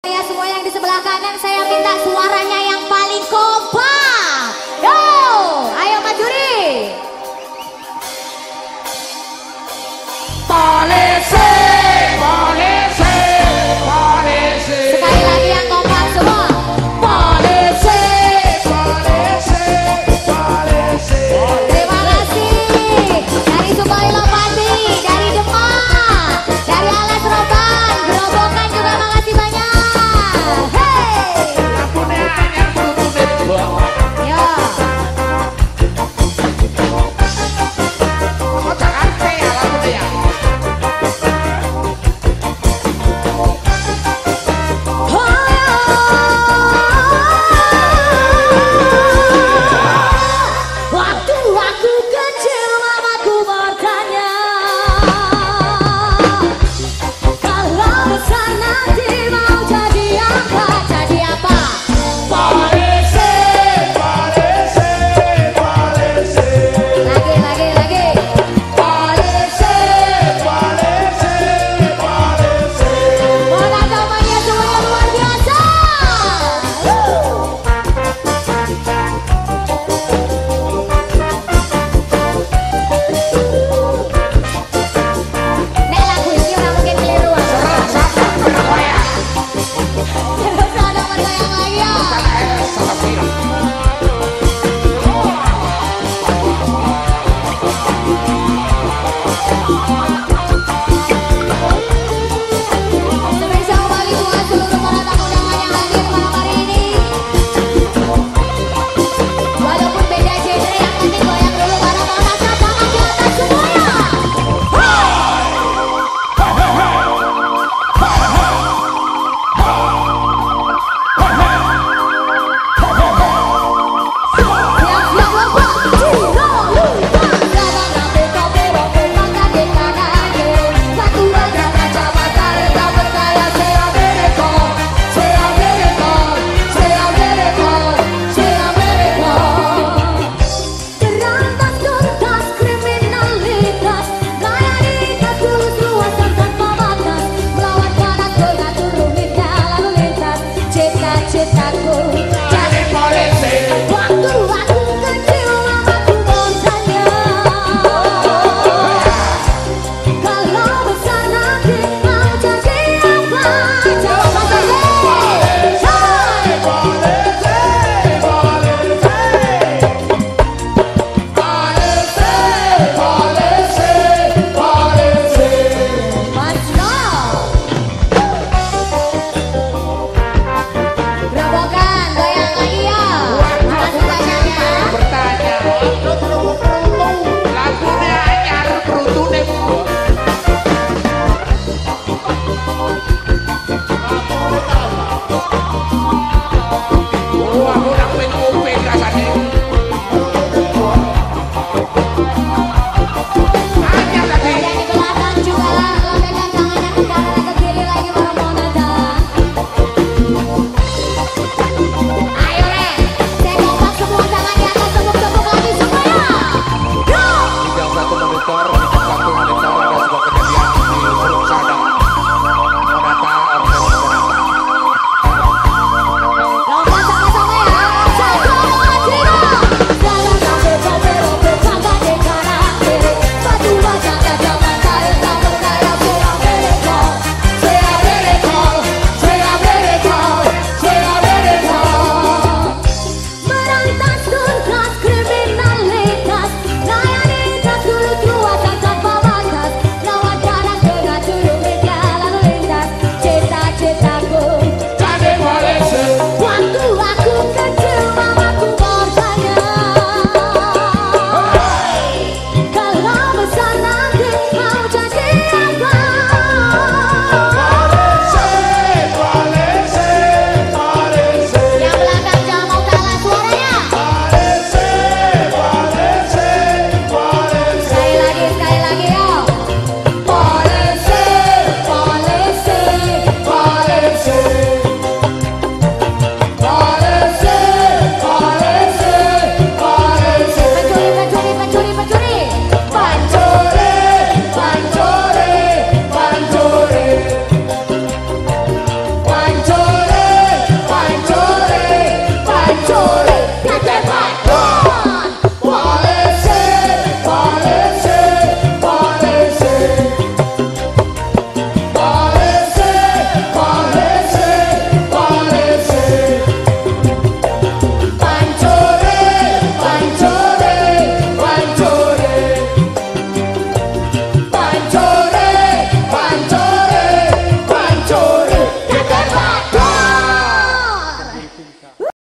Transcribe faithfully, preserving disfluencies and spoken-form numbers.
Ya semua yang di sebelah kanan saya minta suaranya yang paling kompak. Yo, ayo Majuri. Polisi, polisi, polisi. Sekali lagi yang kompak semua. Polisi, polisi, polisi. Terima kasih dari Sukoilo Pati, dari Demak, dari Alas Roban, Gerobokan juga makasih banyak. Hey. Lampunya hanya menunjuk banget. Yo. Oh, Jakarta ya lampunya ya. Waktu-waktu kecil mamaku bertanya, kalau besar nanti mau jadi apa, jadi apa? Polisi, polisi, polisi. Lagi, lagi, lagi. Polisi, polisi, polisi. Pengalamannya semuanya luar biasa. Nek lagu ini ora mungkin keliru. Terus ada yang lagi ya. Salah film.